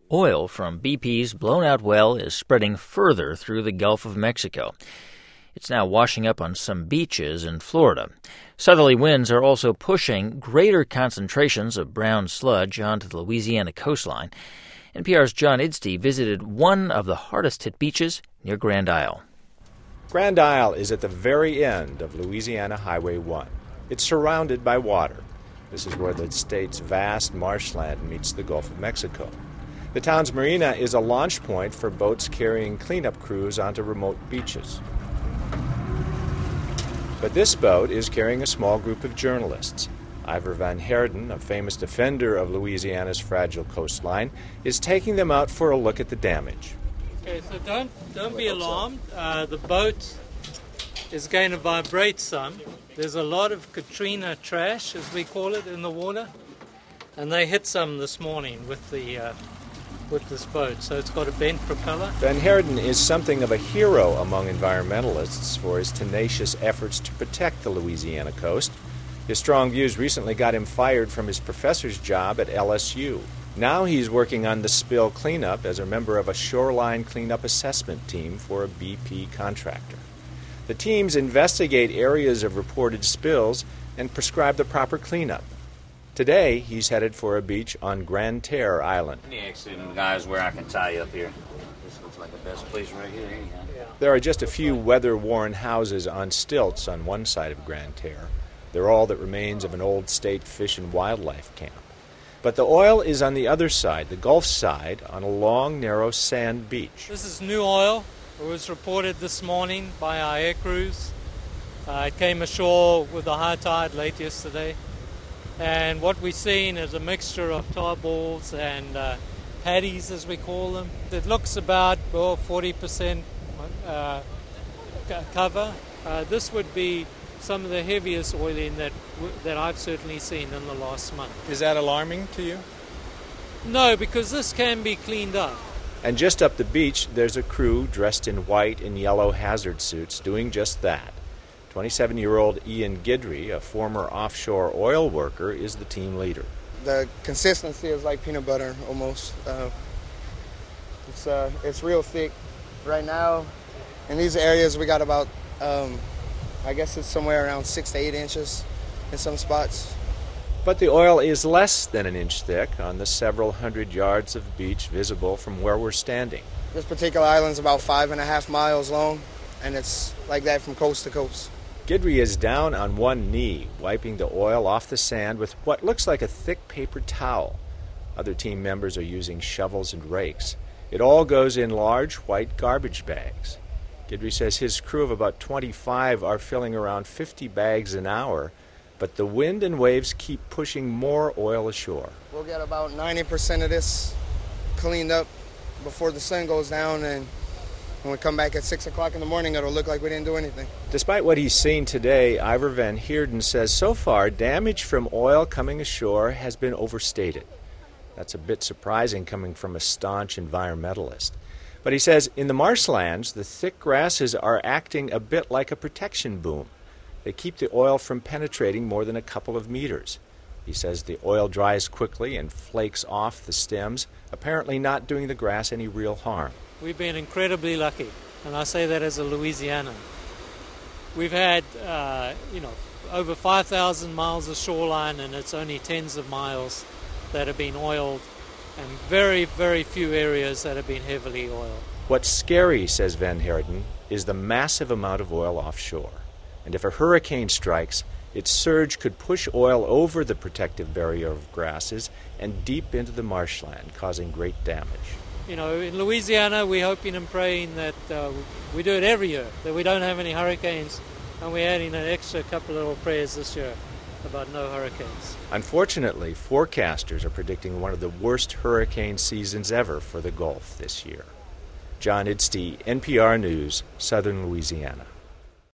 Oil from BP's blown-out well is spreading further through the Gulf of Mexico. It's now washing up on some beaches in Florida. Southerly winds are also pushing greater concentrations of brown sludge onto the Louisiana coastline. NPR's John Idstey visited one of the hardest-hit beaches near Grand Isle. Grand Isle is at the very end of Louisiana Highway 1. It's surrounded by water. This is where the state's vast marshland meets the Gulf of Mexico. The town's marina is a launch point for boats carrying cleanup crews onto remote beaches. But this boat is carrying a small group of journalists. Ivor Van Heerden, a famous defender of Louisiana's fragile coastline, is taking them out for a look at the damage. Okay, so don't be alarmed. The boat is going to vibrate some. There's a lot of Katrina trash, as we call it, in the water, and they hit some this morning with this boat, so it's got a bent propeller. Van Heerden is something of a hero among environmentalists for his tenacious efforts to protect the Louisiana coast. His strong views recently got him fired from his professor's job at LSU. Now he's working on the spill cleanup as a member of a shoreline cleanup assessment team for a BP contractor. The teams investigate areas of reported spills and prescribe the proper cleanup. Today, he's headed for a beach on Grande Terre Island. Any accident, guys, where I can tie you up here. This looks like the best place right here, anyhow. There are just a few weather-worn houses on stilts on one side of Grande Terre. They're all that remains of an old state fish and wildlife camp. But the oil is on the other side, the Gulf side, on a long, narrow sand beach. This is new oil. It was reported this morning by our air crews. It came ashore with the high tide late yesterday. And what we're seeing is a mixture of tar balls and paddies, as we call them. It looks about 40% cover. This would be some of the heaviest oiling that I've certainly seen in the last month. Is that alarming to you? No, because this can be cleaned up. And just up the beach, there's a crew dressed in white and yellow hazard suits doing just that. 27-year-old Ian Guidry, a former offshore oil worker, is the team leader. The consistency is like peanut butter almost. It's real thick. Right now, in these areas, we got about, I guess it's somewhere around 6 to 8 inches in some spots. But the oil is less than an inch thick on the several hundred yards of beach visible from where we're standing. This particular island's about 5.5 miles long, and it's like that from coast to coast. Guidry is down on one knee, wiping the oil off the sand with what looks like a thick paper towel. Other team members are using shovels and rakes. It all goes in large white garbage bags. Guidry says his crew of about 25 are filling around 50 bags an hour, but the wind and waves keep pushing more oil ashore. We'll get about 90% of this cleaned up before the sun goes down, and when we come back at 6 o'clock in the morning, it'll look like we didn't do anything. Despite what he's seen today, Ivor Van Heerden says so far damage from oil coming ashore has been overstated. That's a bit surprising coming from a staunch environmentalist. But he says in the marshlands, the thick grasses are acting a bit like a protection boom. They keep the oil from penetrating more than a couple of meters. He says the oil dries quickly and flakes off the stems, apparently not doing the grass any real harm. We've been incredibly lucky, and I say that as a Louisianan. We've had, over 5,000 miles of shoreline, and it's only tens of miles that have been oiled, and very, very few areas that have been heavily oiled. What's scary, says Van Heerden, is the massive amount of oil offshore. And if a hurricane strikes, its surge could push oil over the protective barrier of grasses and deep into the marshland, causing great damage. In Louisiana, we're hoping and praying that we do it every year, that we don't have any hurricanes, and we're adding an extra couple of little prayers this year about no hurricanes. Unfortunately, forecasters are predicting one of the worst hurricane seasons ever for the Gulf this year. John Idstey, NPR News, Southern Louisiana.